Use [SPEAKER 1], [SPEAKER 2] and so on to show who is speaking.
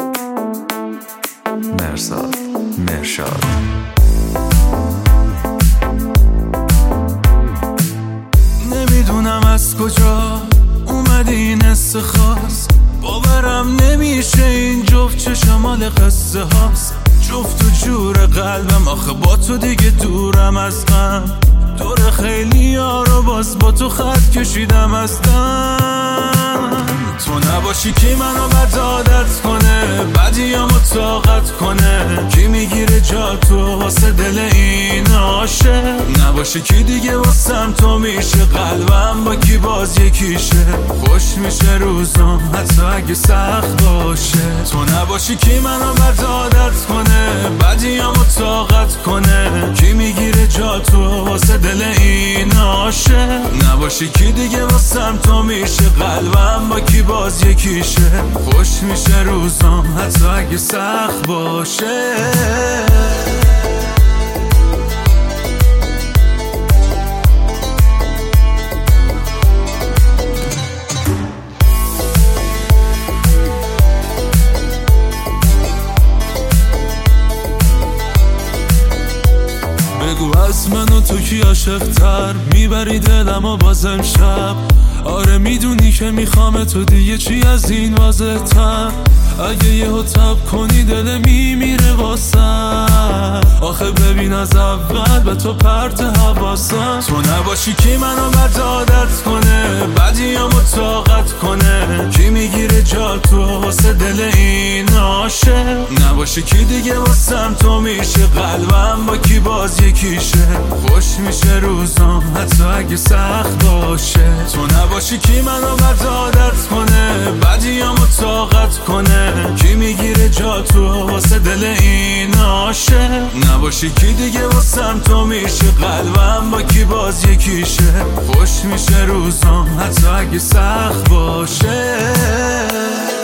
[SPEAKER 1] مرشاد
[SPEAKER 2] نمیدونم از کجا اومدی این حس خاص، باورم نمیشه این جفت چه شمال قصه هاست. جفت و جور قلبم آخه با تو دیگه دورم از غم، دور خیلی یارو باز با تو خط کشیدم از دم. تو نباشی کی منو بد عادت کنه، بدیامو طاقت کنه، کی میگیره جا تو واسه دل این عاشق. نباشی کی دیگه واسم تو میشه، قلبم با کی باز یکیشه، خوش میشه روزم حتی اگه سخت باشه. تو نباشی کی منو بد عادت کنه، بدیامو طاقت کنه، کی میگیره جا تو واسه دل این عاشق. نباشی کی دیگه واسم تو میشه، قلبم با کی باز یکیشه، خوش میشه روزم حتی اگه سخت باشه. بگو از من و تو کی عاشق‌تر، میبری دلم و باز امشب. آره میدونی که میخوام تو دیگه، چی از این واضح تر. اگه یهو تب کنی دل میمیره واسم، آخه ببین از اول به تو پرت حواسم. تو نباشی کی منو بد عادت کنه، بدیامو طاقت کنه، کی میگیره جا تو واسه دل این عاشق. نباشی کی دیگه واسم تو میشه، قلبم با کی باز یکیشه، خوش میشه روزم حتی اگه سخت باشه. تو نباشی کی منو بد عادت کنه، بدیامو طاقت کنه، کی میگیره جا تو واسه دل این عاشق. نباشی کی دیگه واسم تو میشه، قلبم با کی باز یکیشه، خوش میشه روزم حتی اگه سخت باشه.